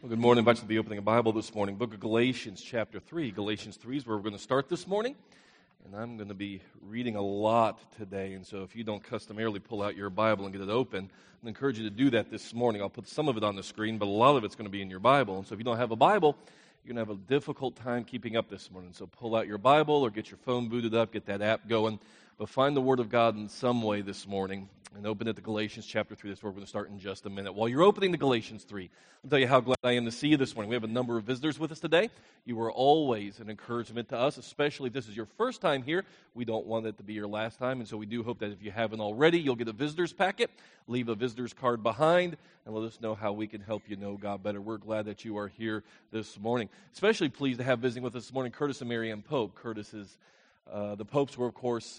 Well, good morning. I invite you to the opening of the Bible this morning. Book of Galatians, chapter 3. Galatians 3 is where we're going to start this morning. And I'm going to be reading a lot today. And so if you don't customarily pull out your Bible and get it open, I encourage you to do that this morning. I'll put some of it on the screen, but a lot of it's going to be in your Bible. And so if you don't have a Bible, you're going to have a difficult time keeping up this morning. So pull out your Bible or get your phone booted up, get that app going. But find the Word of God in some way this morning and open it to Galatians chapter 3. That's where we're going to start in just a minute. While you're opening to Galatians 3, I'll tell you how glad I am to see you this morning. We have a number of visitors with us today. You are always an encouragement to us, especially if this is your first time here. We don't want it to be your last time, and so we do hope that if you haven't already, you'll get a visitor's packet, leave a visitor's card behind, and let us know how we can help you know God better. We're glad that you are here this morning. Especially pleased to have visiting with us this morning Curtis and Marianne Pope. Curtis is the Popes were, of course,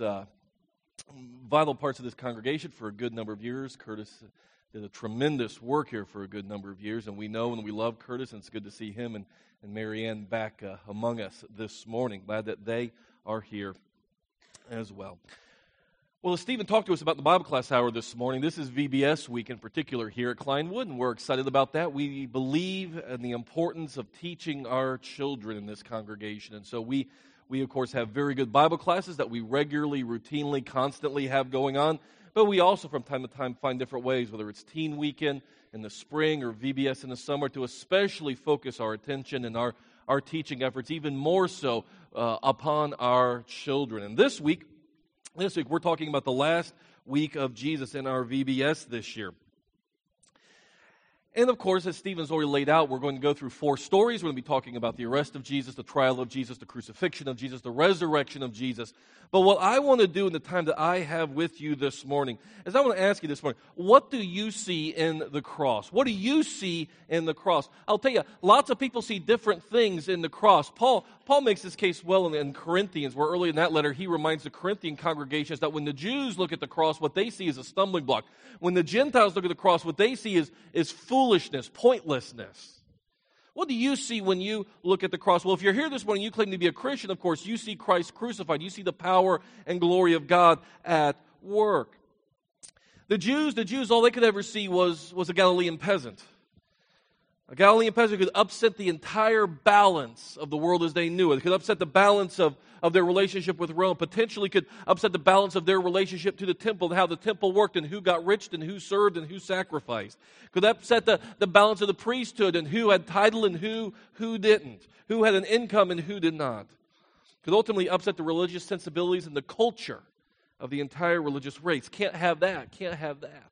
vital parts of this congregation for a good number of years. Curtis did a tremendous work here for a good number of years, and we know and we love Curtis, and it's good to see him and Marianne back among us this morning. Glad that they are here as well. Well, as Stephen talked to us about the Bible class hour this morning, this is VBS week in particular here at Kleinwood, and we're excited about that. We believe in the importance of teaching our children in this congregation, and so we of course, have very good Bible classes that we regularly, routinely, constantly have going on. But we also, from time to time, find different ways, whether it's Teen Weekend in the spring or VBS in the summer, to especially focus our attention and our teaching efforts even more so upon our children. And this week, we're talking about the last week of Jesus in our VBS this year. And of course, as Stephen's already laid out, we're going to go through 4 stories. We're going to be talking about the arrest of Jesus, the trial of Jesus, the crucifixion of Jesus, the resurrection of Jesus. But what I want to do in the time that I have with you this morning is I want to ask you this morning, what do you see in the cross? What do you see in the cross? I'll tell you, lots of people see different things in the cross. Paul makes this case well in Corinthians, where early in that letter he reminds the Corinthian congregations that when the Jews look at the cross, what they see is a stumbling block. When the Gentiles look at the cross, what they see is foolishness, pointlessness. What do you see when you look at the cross? Well, if you're here this morning, you claim to be a Christian, of course, you see Christ crucified. You see the power and glory of God at work. The Jews, all they could ever see was a Galilean peasant. A Galilean peasant could upset the entire balance of the world as they knew it. It could upset the balance of their relationship with Rome, potentially could upset the balance of their relationship to the temple and how the temple worked and who got rich and who served and who sacrificed. Could upset the balance of the priesthood and who had title and who didn't, who had an income and who did not. Could ultimately upset the religious sensibilities and the culture of the entire religious race. Can't have that, can't have that.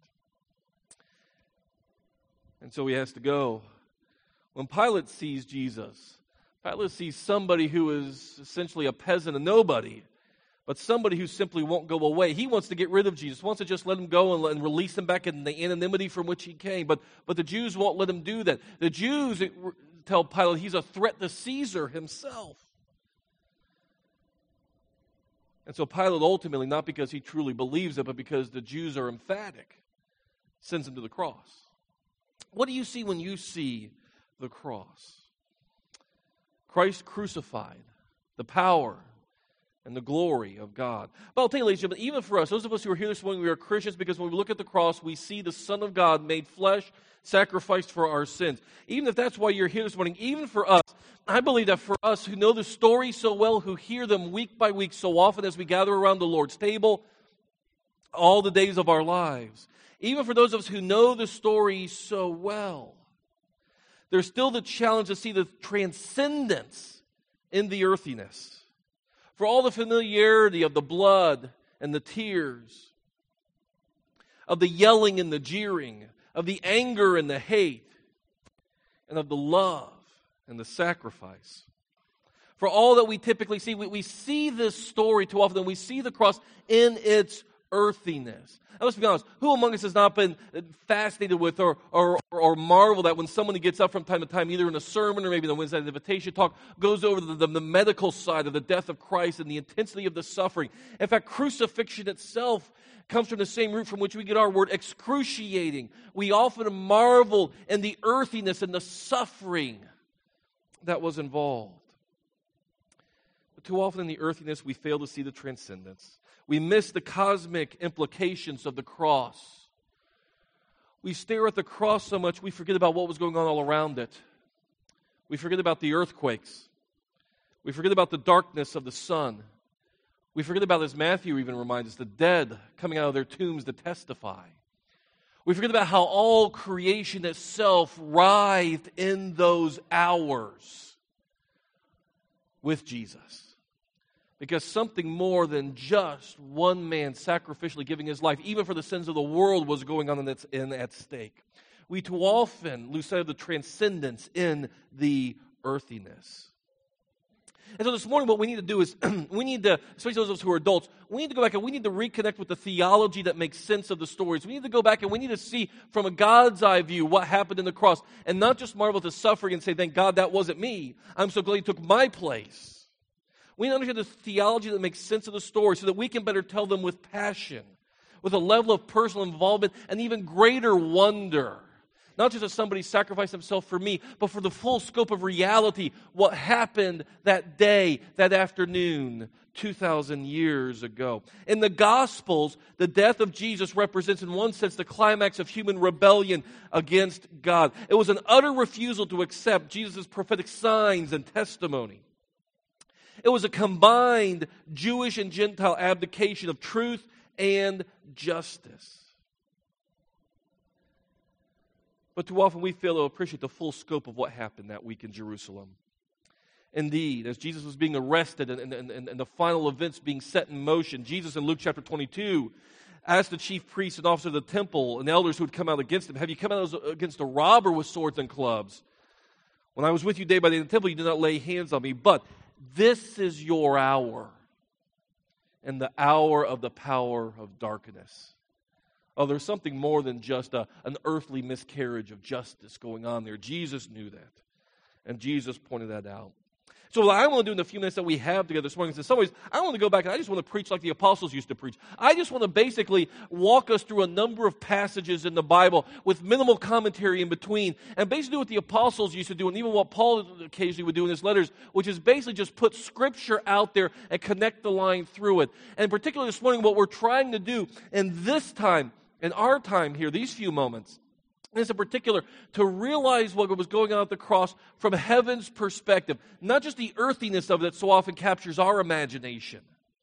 And so he has to go. When Pilate sees Jesus, Pilate sees somebody who is essentially a peasant, a nobody, but somebody who simply won't go away. He wants to get rid of Jesus, wants to just let him go and release him back in the anonymity from which he came. But the Jews won't let him do that. The Jews tell Pilate he's a threat to Caesar himself. And so Pilate ultimately, not because he truly believes it, but because the Jews are emphatic, sends him to the cross. What do you see when you see the cross? Christ crucified, the power and the glory of God. But I'll tell you, ladies and gentlemen, even for us, those of us who are here this morning, we are Christians because when we look at the cross, we see the Son of God made flesh, sacrificed for our sins. Even if that's why you're here this morning, even for us, I believe that for us who know the story so well, who hear them week by week so often as we gather around the Lord's table, all the days of our lives, even for those of us who know the story so well, there's still the challenge to see the transcendence in the earthiness. For all the familiarity of the blood and the tears, of the yelling and the jeering, of the anger and the hate, and of the love and the sacrifice. For all that we typically see, we see this story too often, and we see the cross in its earthiness. Now, let's be honest, who among us has not been fascinated with or marveled at when someone gets up from time to time, either in a sermon or maybe in the Wednesday night invitation talk, goes over the medical side of the death of Christ and the intensity of the suffering. In fact, crucifixion itself comes from the same root from which we get our word excruciating. We often marvel in the earthiness and the suffering that was involved. But too often in the earthiness, we fail to see the transcendence. We miss the cosmic implications of the cross. We stare at the cross so much we forget about what was going on all around it. We forget about the earthquakes. We forget about the darkness of the sun. We forget about, as Matthew even reminds us, the dead coming out of their tombs to testify. We forget about how all creation itself writhed in those hours with Jesus. Because something more than just one man sacrificially giving his life, even for the sins of the world, was going on at stake. We too often lose sight of the transcendence in the earthiness. And so this morning what we need to do is, we need to, especially those of us who are adults, we need to go back and we need to reconnect with the theology that makes sense of the stories. We need to go back and we need to see from a God's eye view what happened in the cross, and not just marvel at the suffering and say, thank God that wasn't me. I'm so glad He took my place. We need to understand the theology that makes sense of the story so that we can better tell them with passion, with a level of personal involvement and even greater wonder. Not just as somebody sacrificed himself for me, but for the full scope of reality, what happened that day, that afternoon, 2,000 years ago. In the Gospels, the death of Jesus represents, in one sense, the climax of human rebellion against God. It was an utter refusal to accept Jesus' prophetic signs and testimony. It was a combined Jewish and Gentile abdication of truth and justice. But too often we fail to appreciate the full scope of what happened that week in Jerusalem. Indeed, as Jesus was being arrested and the final events being set in motion, Jesus in Luke chapter 22 asked the chief priests and officers of the temple and elders who had come out against him, have you come out against a robber with swords and clubs? When I was with you day by day in the temple, you did not lay hands on me, but this is your hour and the hour of the power of darkness. Oh, there's something more than just an earthly miscarriage of justice going on there. Jesus knew that, and Jesus pointed that out. So what I want to do in the few minutes that we have together this morning is, in some ways, I want to go back and I just want to preach like the apostles used to preach. I just want to basically walk us through a number of passages in the Bible with minimal commentary in between, and basically do what the apostles used to do, and even what Paul occasionally would do in his letters, which is basically just put Scripture out there and connect the line through it. And particularly this morning, what we're trying to do in this time, in our time here, these few moments, is in particular to realize what was going on at the cross from heaven's perspective. Not just the earthiness of it that so often captures our imagination,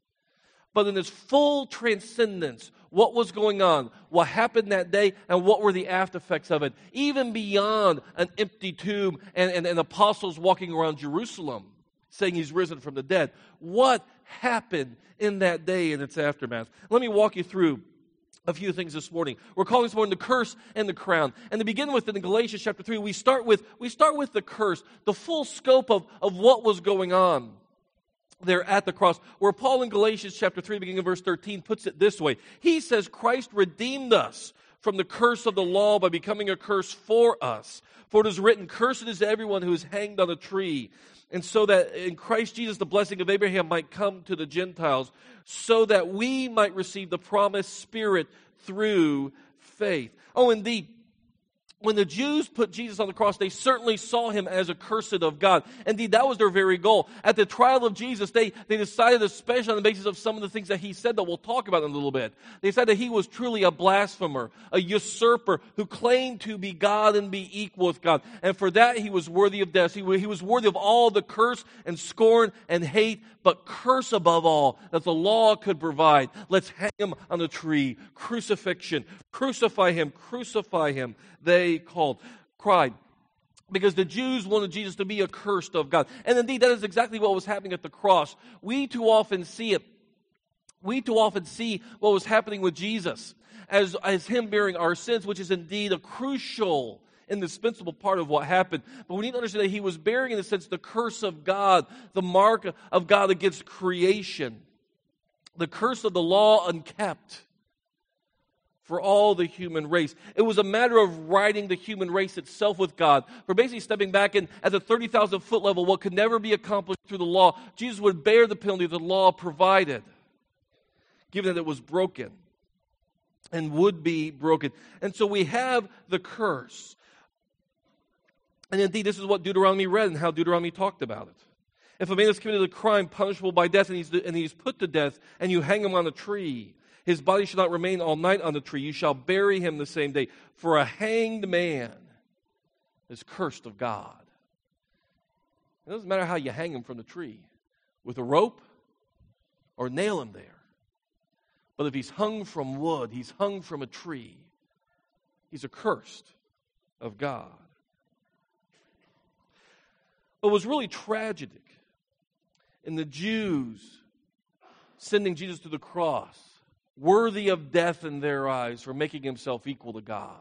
but in its full transcendence, what was going on, what happened that day, and what were the after effects of it, even beyond an empty tomb and apostles walking around Jerusalem saying He's risen from the dead. What happened in that day and its aftermath? Let me walk you through a few things this morning. We're calling this morning the curse and the crown. And to begin with, in Galatians chapter 3, we start with the curse, the full scope of what was going on there at the cross, where Paul in Galatians chapter 3, beginning in verse 13, puts it this way. He says, Christ redeemed us from the curse of the law by becoming a curse for us. For it is written, cursed is everyone who is hanged on a tree. And so that in Christ Jesus the blessing of Abraham might come to the Gentiles, so that we might receive the promised Spirit through faith. Oh, indeed, when the Jews put Jesus on the cross, they certainly saw Him as accursed of God. Indeed, that was their very goal. At the trial of Jesus, they decided, especially on the basis of some of the things that He said that we'll talk about in a little bit, they said that He was truly a blasphemer, a usurper who claimed to be God and be equal with God. And for that, He was worthy of death. He was worthy of all the curse and scorn and hate, but curse above all that the law could provide. Let's hang Him on the tree. Crucifixion. Crucify Him. Crucify Him. They cried, because the Jews wanted Jesus to be accursed of God. And indeed, that is exactly what was happening at the cross. We too often see it. We too often see what was happening with Jesus as Him bearing our sins, which is indeed a crucial, indispensable part of what happened. But we need to understand that He was bearing, in a sense, the curse of God, the mark of God against creation, the curse of the law unkept for all the human race. It was a matter of righting the human race itself with God. For basically stepping back in at the 30,000 foot level, what could never be accomplished through the law, Jesus would bear the penalty the law provided, given that it was broken and would be broken. And so we have the curse. And indeed, this is what Deuteronomy read and how Deuteronomy talked about it. If a man has committed a crime punishable by death and he's put to death, and you hang him on a tree, his body shall not remain all night on the tree. You shall bury him the same day. For a hanged man is cursed of God. It doesn't matter how you hang him from the tree, with a rope or nail him there. But if he's hung from wood, he's hung from a tree, he's accursed of God. What was really tragic in the Jews sending Jesus to the cross, worthy of death in their eyes for making himself equal to God,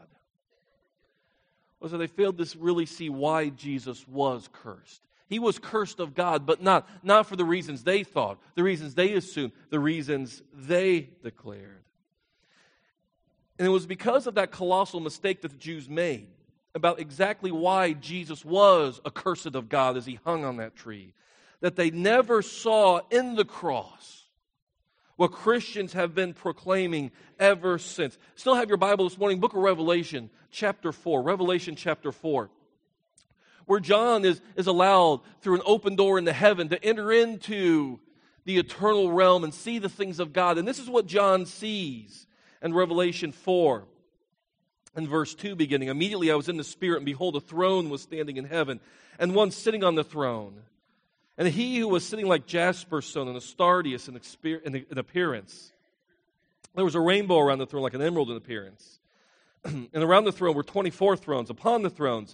was that they failed to really see why Jesus was cursed. He was cursed of God, but not for the reasons they thought, the reasons they assumed, the reasons they declared. And it was because of that colossal mistake that the Jews made about exactly why Jesus was accursed of God as he hung on that tree, that they never saw in the cross what Christians have been proclaiming ever since. Still have your Bible this morning, book of Revelation, chapter 4. Revelation chapter 4. Where John is allowed through an open door into heaven to enter into the eternal realm and see the things of God. And this is what John sees in Revelation 4. In verse 2 beginning, immediately I was in the Spirit, and behold, a throne was standing in heaven, and one sitting on the throne. And he who was sitting like jasper stone and a sardius in appearance. There was a rainbow around the throne like an emerald in appearance. And around the throne were 24 thrones. Upon the thrones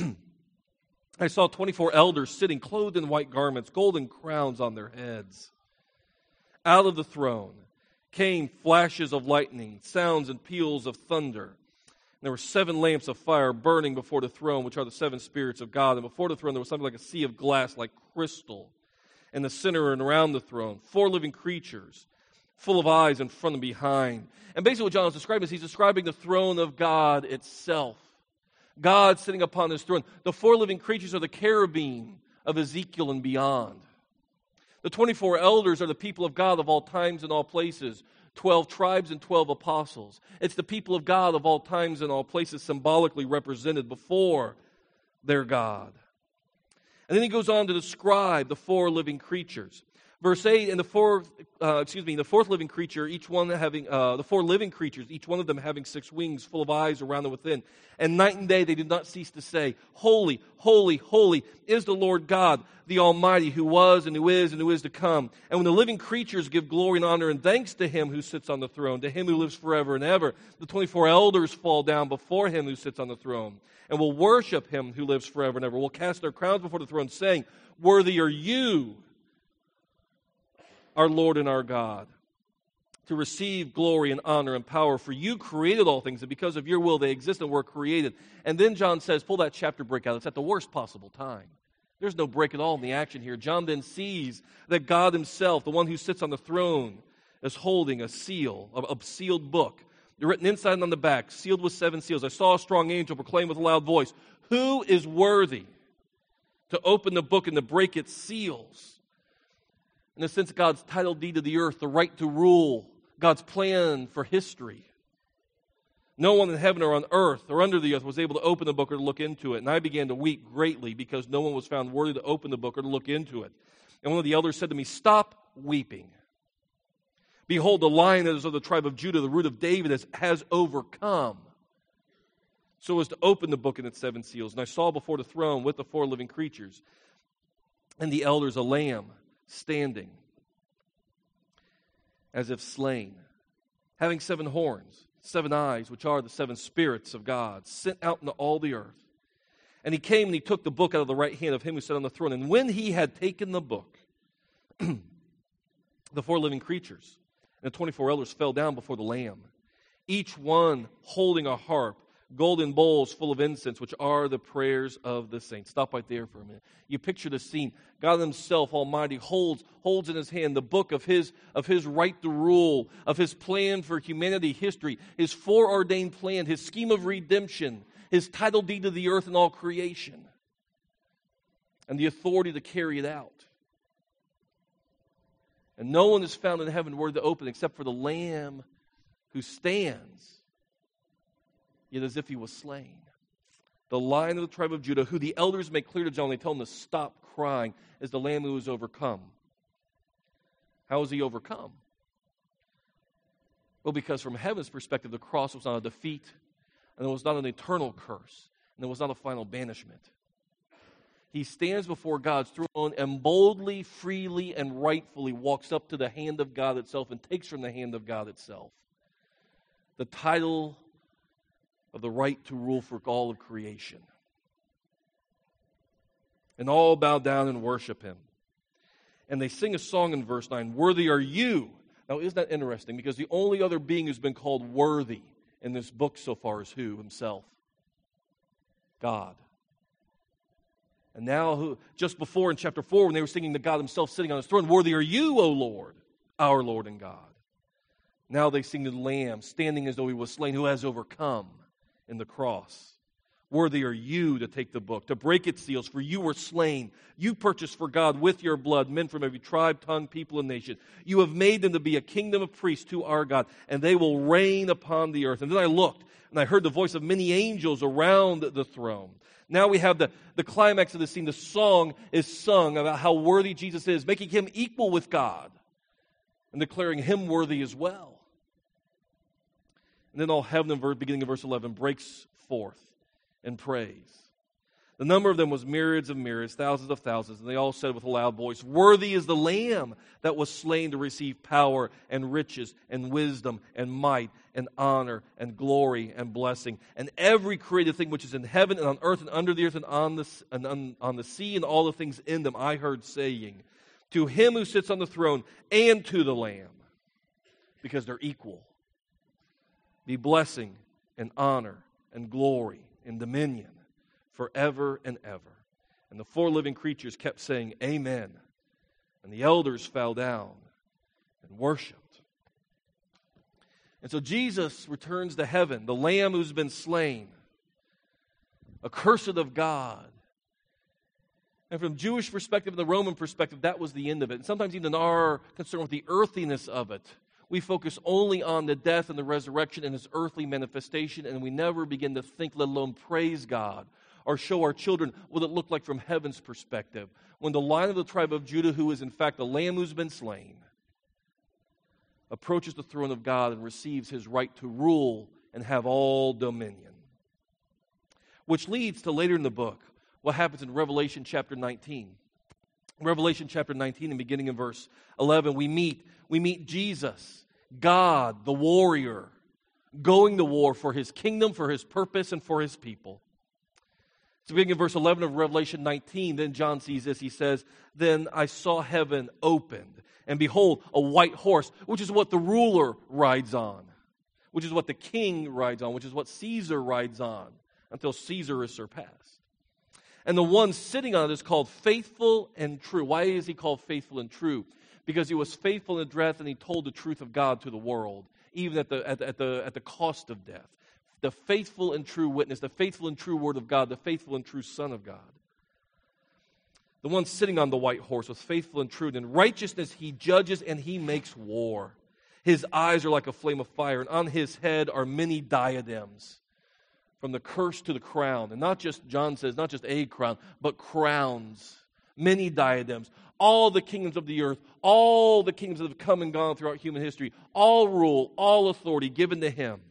I saw 24 elders sitting, clothed in white garments, golden crowns on their heads. Out of the throne came flashes of lightning, sounds and peals of thunder. And there were 7 lamps of fire burning before the throne, which are the 7 spirits of God. And before the throne there was something like a sea of glass, like crystal. In the center and around the throne, 4 living creatures, full of eyes in front and behind. And basically what John is describing is he's describing the throne of God itself. God sitting upon his throne. The 4 living creatures are the cherubim of Ezekiel and beyond. The 24 elders are the people of God of all times and all places. 12 tribes and 12 apostles. It's the people of God of all times and all places symbolically represented before their God. And then he goes on to describe the 4 living creatures. Verse 8, and the fourth living creature, each one having, the 4 living creatures, each one of them having 6 wings, full of eyes around and within. And night and day they did not cease to say, Holy, holy, holy is the Lord God, the Almighty, who was and who is to come. And when the living creatures give glory and honor and thanks to him who sits on the throne, to him who lives forever and ever, the 24 elders fall down before him who sits on the throne, and will worship him who lives forever and ever, will cast their crowns before the throne, saying, Worthy are you, our Lord and our God, to receive glory and honor and power, for you created all things, and because of your will they exist and were created. And then John says, pull that chapter break out. It's at the worst possible time. There's no break at all in the action here. John then sees that God himself, the one who sits on the throne, is holding a seal, a sealed book. They're written inside and on the back, sealed with 7 seals. I saw a strong angel proclaim with a loud voice, who is worthy to open the book and to break its seals? In a sense, God's title deed to the earth, the right to rule, God's plan for history. No one in heaven or on earth or under the earth was able to open the book or to look into it. And I began to weep greatly because no one was found worthy to open the book or to look into it. And one of the elders said to me, Stop weeping. Behold, the Lion that is of the tribe of Judah, the root of David, has overcome, so as to open the book and its 7 seals. And I saw before the throne with the 4 living creatures and the elders a lamb standing as if slain, having 7 horns, 7 eyes, which are the 7 spirits of God, sent out into all the earth. And he came and he took the book out of the right hand of him who sat on the throne. And when he had taken the book, the 4 living creatures and the 24 elders fell down before the Lamb, each one holding a harp, golden bowls full of incense, which are the prayers of the saints. Stop right there for a minute. You picture the scene. God himself, Almighty, holds in his hand the book of his right to rule, of his plan for humanity history, his foreordained plan, his scheme of redemption, his title deed to the earth and all creation, and the authority to carry it out. And no one is found in heaven worthy to open except for the Lamb who stands, yet as if he was slain. The Lion of the tribe of Judah, who the elders make clear to John, they tell him to stop crying, is the Lamb who is overcome. How is he overcome? Well, because from heaven's perspective, the cross was not a defeat, and it was not an eternal curse, and it was not a final banishment. He stands before God's throne and boldly, freely, and rightfully walks up to the hand of God itself and takes from the hand of God itself the title of the right to rule for all of creation. And all bow down and worship him. And they sing a song in verse 9, "Worthy are you." Now, isn't that interesting? Because the only other being who's been called worthy in this book so far is who? Himself. God. And now, just before in chapter 4, when they were singing to God himself sitting on his throne, "Worthy are you, O Lord, our Lord and God." Now they sing to the Lamb, standing as though he was slain, who has overcome in the cross. "Worthy are you to take the book, to break its seals, for you were slain. You purchased for God with your blood men from every tribe, tongue, people, and nation. You have made them to be a kingdom of priests to our God, and they will reign upon the earth." And then I looked, and I heard the voice of many angels around the throne. Now we have the climax of the scene. The song is sung about how worthy Jesus is, making him equal with God, and declaring him worthy as well. And then all heaven, beginning of verse 11, breaks forth in praise. The number of them was myriads of myriads, thousands of thousands, and they all said with a loud voice, "Worthy is the Lamb that was slain to receive power and riches and wisdom and might and honor and glory and blessing. And every created thing which is in heaven and on earth and under the earth and on the sea and all the things in them, I heard saying, to him who sits on the throne and to the Lamb," because they're equal, "be blessing and honor and glory and dominion forever and ever." And the four living creatures kept saying, "Amen." And the elders fell down and worshiped. And so Jesus returns to heaven, the Lamb who's been slain, accursed of God. And from Jewish perspective and the Roman perspective, that was the end of it. And sometimes even our concern with the earthiness of it, we focus only on the death and the resurrection and its earthly manifestation, and we never begin to think, let alone praise God, or show our children what it looked like from heaven's perspective, when the Lion of the tribe of Judah, who is in fact the Lamb who's been slain, approaches the throne of God and receives his right to rule and have all dominion. Which leads to later in the book, what happens in Revelation chapter 19. Revelation chapter 19, and beginning in verse 11, we meet Jesus, God, the warrior, going to war for his kingdom, for his purpose, and for his people. So beginning in verse 11 of Revelation 19, then John sees this. He says, "Then I saw heaven opened, and behold, a white horse," which is what the ruler rides on, which is what the king rides on, which is what Caesar rides on, until Caesar is surpassed. And the one sitting on it is called Faithful and True. Why is he called Faithful and True? Because he was faithful in death, and he told the truth of God to the world, even at the cost of death. The faithful and true witness, the faithful and true word of God, the faithful and true Son of God. The one sitting on the white horse was faithful and true. And in righteousness he judges and he makes war. His eyes are like a flame of fire, and on his head are many diadems, from the curse to the crown. And not just, John says, not just a crown, but crowns. Many diadems. All the kingdoms of the earth, all the kingdoms that have come and gone throughout human history, all rule, all authority given to him.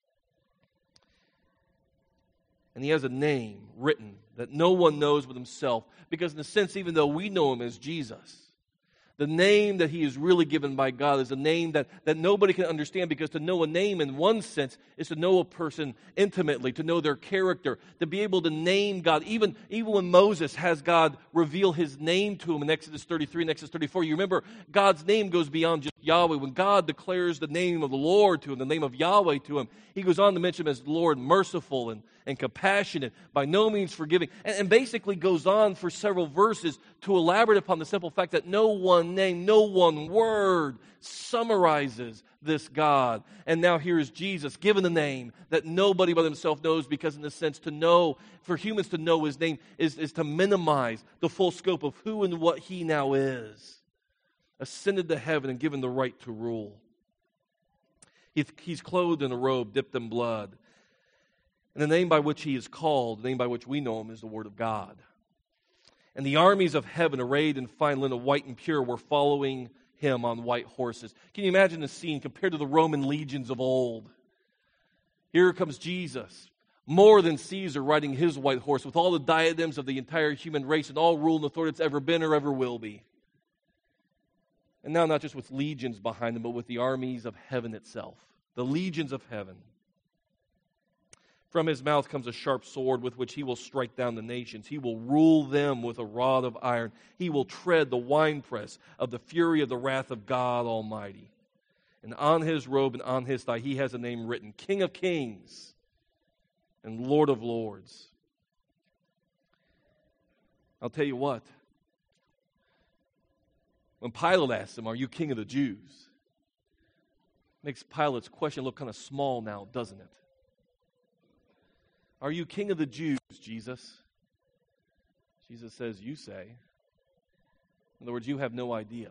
And he has a name written that no one knows but himself. Because in a sense, even though we know him as Jesus, the name that he is really given by God is a name that nobody can understand, because to know a name in one sense is to know a person intimately, to know their character, to be able to name God. Even when Moses has God reveal his name to him in Exodus 33 and Exodus 34, you remember God's name goes beyond just Yahweh. When God declares the name of the Lord to him, the name of Yahweh to him, he goes on to mention him as Lord, merciful and compassionate, by no means forgiving, and basically goes on for several verses to elaborate upon the simple fact that no one name, no one word summarizes this God. And now here is Jesus given a name that nobody but himself knows, because in a sense, to know, for humans to know his name is to minimize the full scope of who and what he now is. Ascended to heaven and given the right to rule. He's clothed in a robe dipped in blood. And the name by which he is called, the name by which we know him, is the Word of God. And the armies of heaven, arrayed in fine linen, white and pure, were following him on white horses. Can you imagine the scene compared to the Roman legions of old? Here comes Jesus, more than Caesar riding his white horse with all the diadems of the entire human race and all rule and authority that's ever been or ever will be. And now not just with legions behind him, but with the armies of heaven itself. The legions of heaven. From his mouth comes a sharp sword with which he will strike down the nations. He will rule them with a rod of iron. He will tread the winepress of the fury of the wrath of God Almighty. And on his robe and on his thigh he has a name written, King of Kings and Lord of Lords. I'll tell you what. When Pilate asks him, are you king of the Jews? Makes Pilate's question look kind of small now, doesn't it? Are you king of the Jews, Jesus? Jesus says, you say. In other words, you have no idea.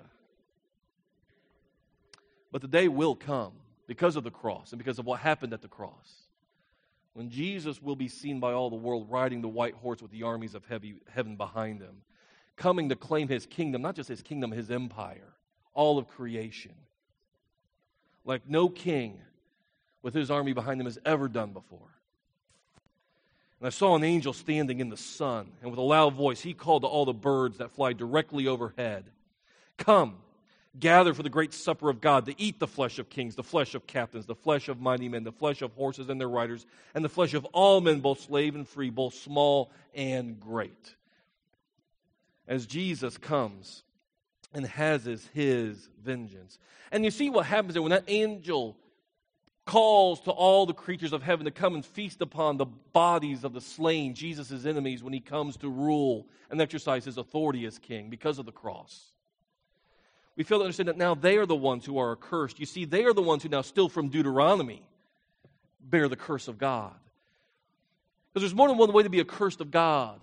But the day will come because of the cross and because of what happened at the cross, when Jesus will be seen by all the world riding the white horse with the armies of heaven behind him, coming to claim his kingdom, not just his kingdom, his empire, all of creation. Like no king with his army behind him has ever done before. And I saw an angel standing in the sun, and with a loud voice he called to all the birds that fly directly overhead, come, gather for the great supper of God, to eat the flesh of kings, the flesh of captains, the flesh of mighty men, the flesh of horses and their riders, and the flesh of all men, both slave and free, both small and great. As Jesus comes and has his vengeance. And you see what happens there when that angel calls to all the creatures of heaven to come and feast upon the bodies of the slain, Jesus' enemies, when he comes to rule and exercise his authority as king because of the cross. We fail to understand that now they are the ones who are accursed. You see, they are the ones who now, still from Deuteronomy, bear the curse of God. Because there's more than one way to be accursed of God.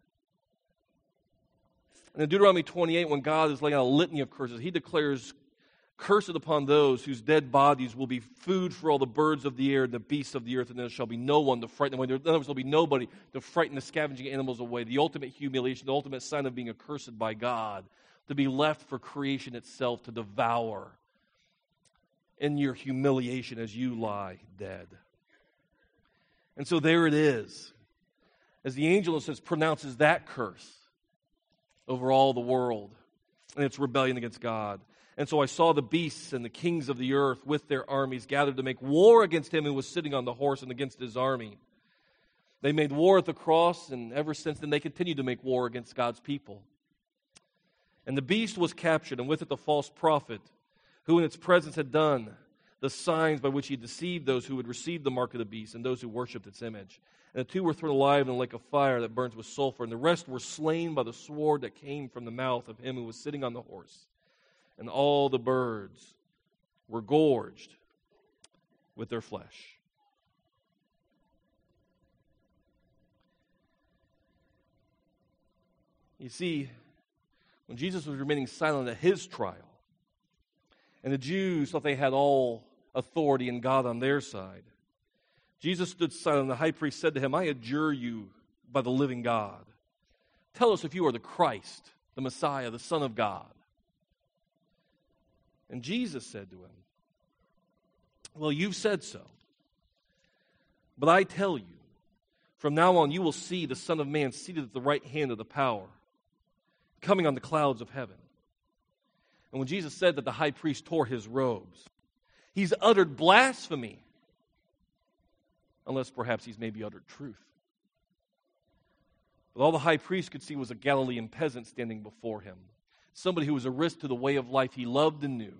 And in Deuteronomy 28, when God is laying out a litany of curses, he declares, cursed upon those whose dead bodies will be food for all the birds of the air and the beasts of the earth, and there shall be no one to frighten them away. In other words, there will be nobody to frighten the scavenging animals away. The ultimate humiliation, the ultimate sign of being accursed by God, to be left for creation itself to devour in your humiliation as you lie dead. And so there it is. As the angel, it says, pronounces that curse over all the world and its rebellion against God. And so I saw the beasts and the kings of the earth with their armies gathered to make war against him who was sitting on the horse and against his army. They made war at the cross, and ever since then they continue to make war against God's people. And the beast was captured, and with it the false prophet, who in its presence had done the signs by which he deceived those who had received the mark of the beast and those who worshipped its image. And the two were thrown alive in a lake of fire that burns with sulfur, and the rest were slain by the sword that came from the mouth of him who was sitting on the horse. And all the birds were gorged with their flesh. You see, when Jesus was remaining silent at his trial, and the Jews thought they had all authority and God on their side, Jesus stood silent, and the high priest said to him, I adjure you by the living God, tell us if you are the Christ, the Messiah, the Son of God. And Jesus said to him, well, you've said so. But I tell you, from now on you will see the Son of Man seated at the right hand of the power, coming on the clouds of heaven. And when Jesus said that, the high priest tore his robes. He's uttered blasphemy, unless perhaps he's maybe uttered truth. But all the high priest could see was a Galilean peasant standing before him, somebody who was a risk to the way of life he loved and knew.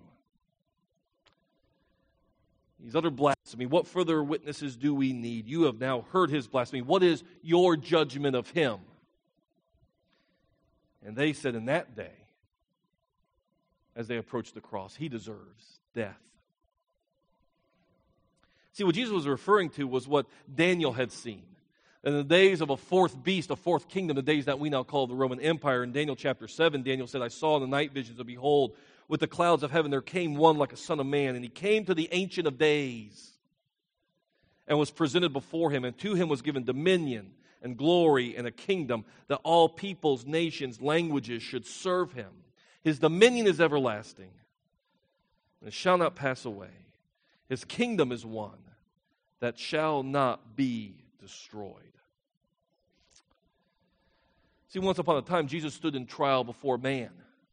He's uttered blasphemy. What further witnesses do we need? You have now heard his blasphemy. What is your judgment of him? And they said, in that day, as they approached the cross, he deserves death. See, what Jesus was referring to was what Daniel had seen. In the days of a fourth beast, a fourth kingdom, the days that we now call the Roman Empire, in Daniel chapter 7, Daniel said, I saw in the night visions, and behold, with the clouds of heaven there came one like a son of man, and he came to the Ancient of Days and was presented before him, and to him was given dominion and glory and a kingdom that all peoples, nations, languages should serve him. His dominion is everlasting, and it shall not pass away. His kingdom is one that shall not be destroyed. See, once upon a time, Jesus stood in trial before man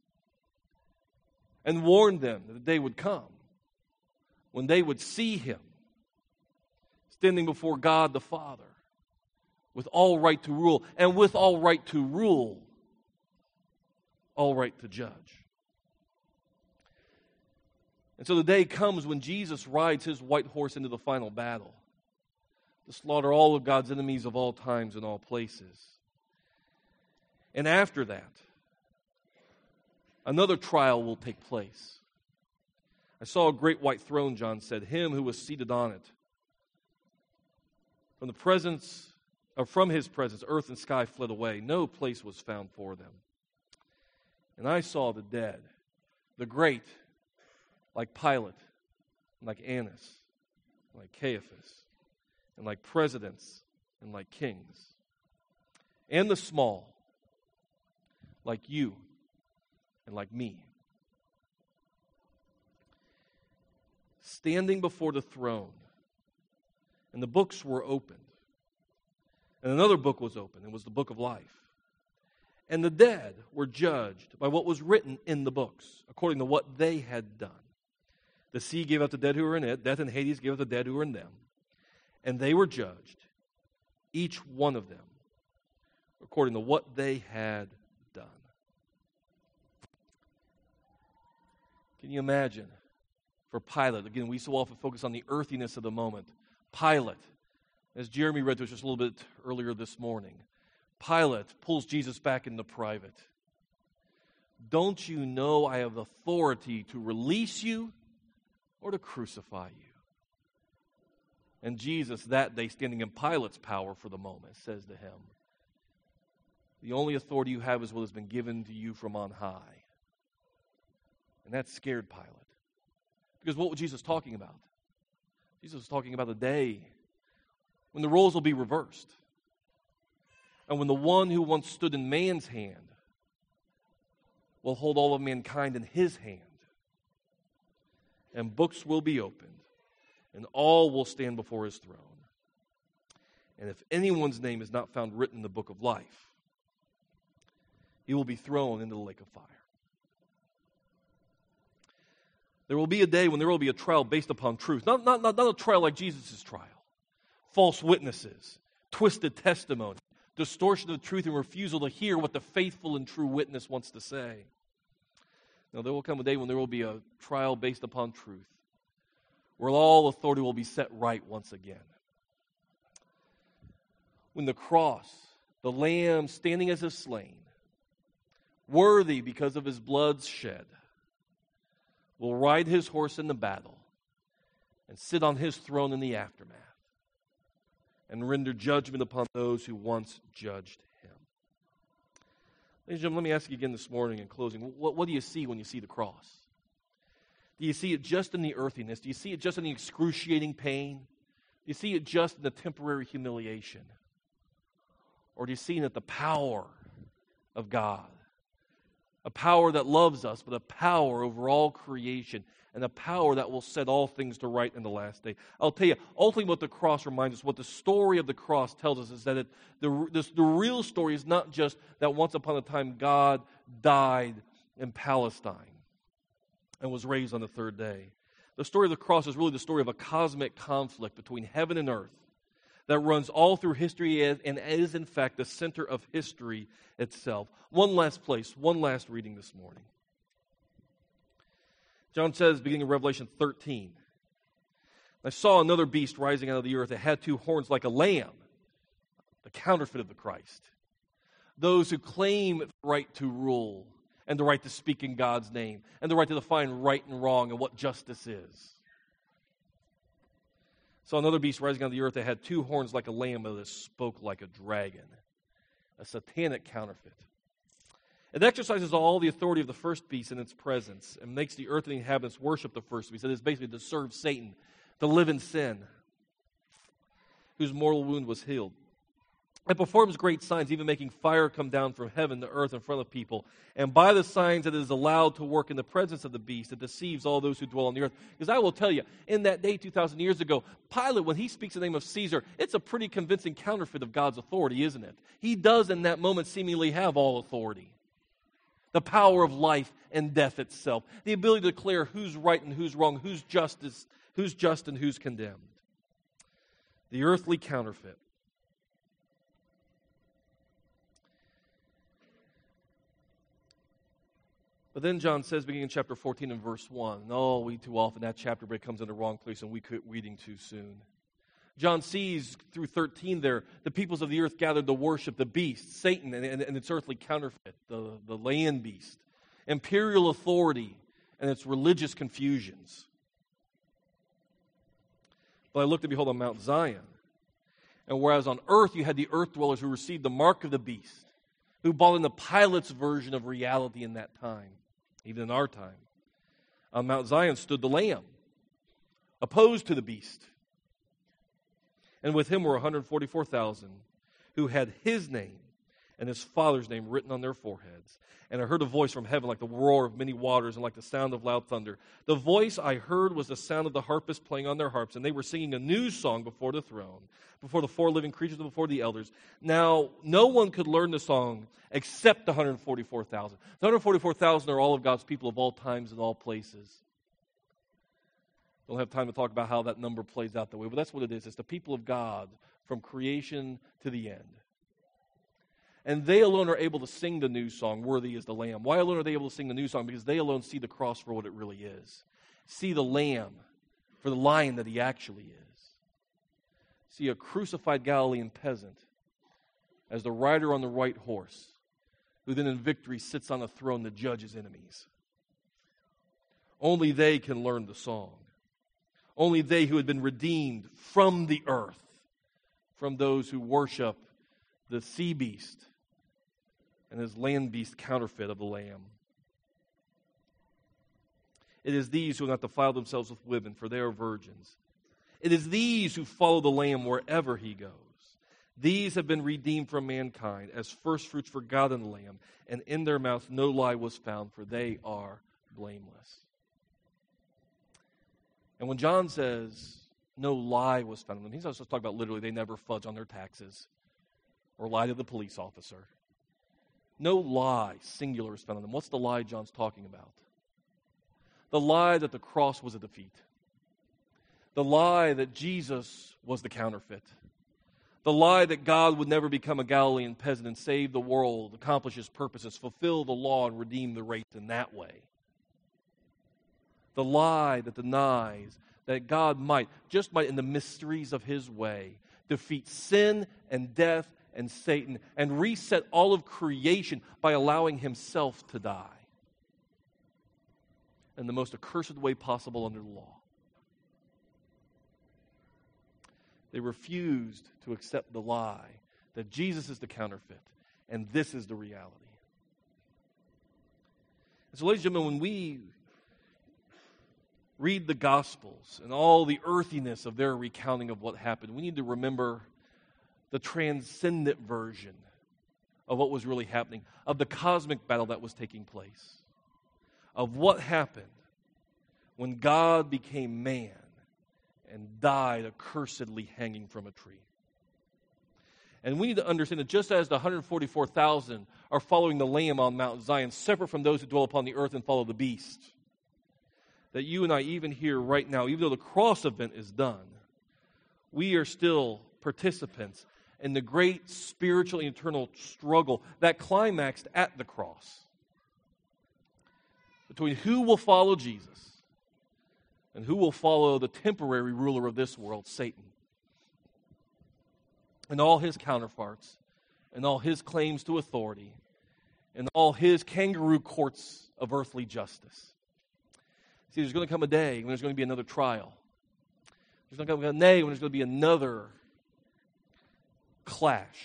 and warned them that the day would come when they would see him standing before God the Father with all right to rule, and with all right to rule, all right to judge. And so the day comes when Jesus rides his white horse into the final battle to slaughter all of God's enemies of all times and all places. And after that, another trial will take place. I saw a great white throne, John said, him who was seated on it. From his presence, earth and sky fled away. No place was found for them. And I saw the dead, the great, like Pilate, like Annas, like Caiaphas, and like presidents, and like kings, and the small, like you, and like me, standing before the throne, and the books were opened. And another book was opened, and was the book of life. And the dead were judged by what was written in the books, according to what they had done. The sea gave up the dead who were in it, death and Hades gave up the dead who were in them. And they were judged, each one of them, according to what they had done. Can you imagine? For Pilate, again, we so often focus on the earthiness of the moment. Pilate, as Jeremy read to us just a little bit earlier this morning, Pilate pulls Jesus back into private. Don't you know I have authority to release you or to crucify you? And Jesus, that day, standing in Pilate's power for the moment, says to him, the only authority you have is what has been given to you from on high. And that scared Pilate. Because what was Jesus talking about? Jesus was talking about a day when the roles will be reversed. And when the one who once stood in man's hand will hold all of mankind in his hand. And books will be opened. And all will stand before his throne. And if anyone's name is not found written in the book of life, he will be thrown into the lake of fire. There will be a day when there will be a trial based upon truth. Not a trial like Jesus' trial. False witnesses, twisted testimony, distortion of the truth, and refusal to hear what the faithful and true witness wants to say. Now, there will come a day when there will be a trial based upon truth, where all authority will be set right once again. When the cross, the Lamb standing as a slain, worthy because of his blood shed, will ride his horse in the battle and sit on his throne in the aftermath and render judgment upon those who once judged him. Ladies and gentlemen, let me ask you again this morning in closing, what do you see when you see the cross? Do you see it just in the earthiness? Do you see it just in the excruciating pain? Do you see it just in the temporary humiliation? Or do you see in it the power of God? A power that loves us, but a power over all creation, and a power that will set all things to right in the last day. I'll tell you, ultimately what the cross reminds us, what the story of the cross tells us, is that the real story is not just that once upon a time God died in Palestine and was raised on the third day. The story of the cross is really the story of a cosmic conflict between heaven and earth that runs all through history and is, in fact, the center of history itself. One last place, one last reading this morning. John says, beginning of Revelation 13, I saw another beast rising out of the earth. It had two horns like a lamb, the counterfeit of the Christ. Those who claim the right to rule and the right to speak in God's name and the right to define right and wrong and what justice is. Saw another beast rising out of the earth that had two horns like a lamb, but it spoke like a dragon, a satanic counterfeit. It exercises all the authority of the first beast in its presence and makes the earth and the inhabitants worship the first beast. It is basically to serve Satan, to live in sin, whose mortal wound was healed. It performs great signs, even making fire come down from heaven to earth in front of people. And by the signs that it is allowed to work in the presence of the beast, it deceives all those who dwell on the earth. Because I will tell you, in that day 2,000 years ago, Pilate, when he speaks in the name of Caesar, it's a pretty convincing counterfeit of God's authority, isn't it? He does in that moment seemingly have all authority. The power of life and death itself. The ability to declare who's right and who's wrong, who's just and who's condemned. The earthly counterfeit. But then John says, beginning in chapter 14 and verse 1, and we too often, that chapter break comes in the wrong place and we quit reading too soon. John sees through 13 there, the peoples of the earth gathered to worship the beast, Satan, and its earthly counterfeit, the land beast, imperial authority, and its religious confusions. But I looked and behold on Mount Zion, and whereas on earth you had the earth dwellers who received the mark of the beast, who bought into Pilate's version of reality in that time, even in our time. On Mount Zion stood the Lamb, opposed to the beast. And with him were 144,000 who had his name and his Father's name written on their foreheads. And I heard a voice from heaven like the roar of many waters and like the sound of loud thunder. The voice I heard was the sound of the harpists playing on their harps, and they were singing a new song before the throne, before the four living creatures and before the elders. Now, no one could learn the song except the 144,000. The 144,000 are all of God's people of all times and all places. Don't have time to talk about how that number plays out that way, but that's what it is. It's the people of God from creation to the end. And they alone are able to sing the new song, Worthy is the Lamb. Why alone are they able to sing the new song? Because they alone see the cross for what it really is. See the Lamb for the Lion that he actually is. See a crucified Galilean peasant as the rider on the white horse, who then in victory sits on a throne to judge his enemies. Only they can learn the song. Only they who had been redeemed from the earth, from those who worship the sea beast and his land beast counterfeit of the Lamb. It is these who will not defile themselves with women, for they are virgins. It is these who follow the Lamb wherever he goes. These have been redeemed from mankind as firstfruits for God and the Lamb, and in their mouths no lie was found, for they are blameless. And when John says no lie was found in them, he's not just talking about literally they never fudge on their taxes or lie to the police officer. No lie, singular, is found in them. What's the lie John's talking about? The lie that the cross was a defeat. The lie that Jesus was the counterfeit. The lie that God would never become a Galilean peasant and save the world, accomplish his purposes, fulfill the law, and redeem the race in that way. The lie that denies that God might in the mysteries of his way, defeat sin and death and Satan and reset all of creation by allowing himself to die in the most accursed way possible under the law. They refused to accept the lie that Jesus is the counterfeit and this is the reality. And so, ladies and gentlemen, when we read the Gospels and all the earthiness of their recounting of what happened, we need to remember the transcendent version of what was really happening, of the cosmic battle that was taking place, of what happened when God became man and died accursedly hanging from a tree. And we need to understand that just as the 144,000 are following the Lamb on Mount Zion, separate from those who dwell upon the earth and follow the beast, that you and I, even here right now, even though the cross event is done, we are still participants in the great spiritual and eternal struggle that climaxed at the cross between who will follow Jesus and who will follow the temporary ruler of this world, Satan, and all his counterparts, and all his claims to authority, and all his kangaroo courts of earthly justice. See, there's going to come a day when there's going to be another trial. There's going to come a day when there's going to be another clash.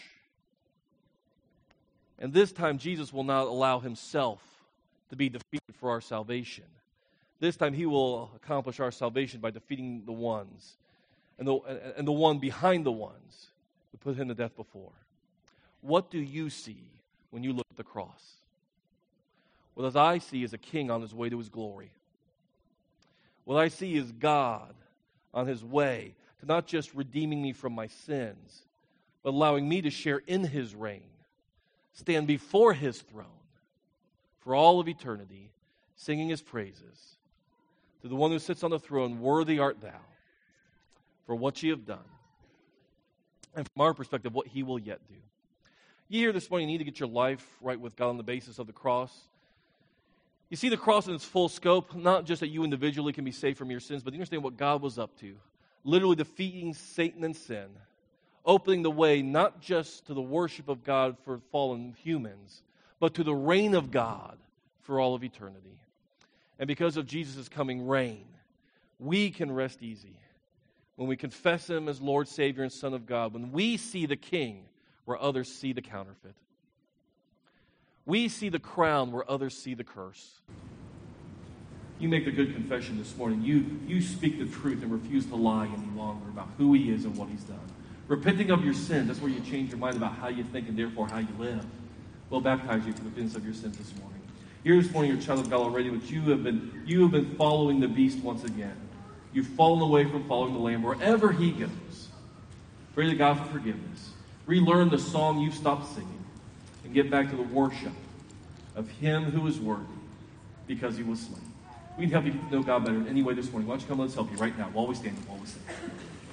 And this time, Jesus will not allow himself to be defeated for our salvation. This time, he will accomplish our salvation by defeating the ones and the one behind the ones who put him to death before. What do you see when you look at the cross? What as I see is a king on his way to his glory. What I see is God on his way to not just redeeming me from my sins, but allowing me to share in his reign, stand before his throne for all of eternity, singing his praises. To the one who sits on the throne, worthy art thou for what ye have done. And from our perspective, what he will yet do. You here this morning need to get your life right with God on the basis of the cross. You see the cross in its full scope, not just that you individually can be saved from your sins, but you understand what God was up to. Literally defeating Satan and sin, opening the way not just to the worship of God for fallen humans, but to the reign of God for all of eternity. And because of Jesus' coming reign, we can rest easy when we confess him as Lord, Savior, and Son of God, when we see the King where others see the counterfeit. We see the crown where others see the curse. You make the good confession this morning. You speak the truth and refuse to lie any longer about who he is and what he's done. Repenting of your sins, that's where you change your mind about how you think and therefore how you live. We'll baptize you for the repentance of your sins this morning. Here this morning, you're a child of God already, but you have been following the beast once again. You've fallen away from following the Lamb wherever he goes. Pray to God for forgiveness. Relearn the song you've stopped singing and get back to the worship of him who is worthy because he was slain. We can help you know God better in any way this morning. Why don't you come, let's help you right now while we stand up, while we sing.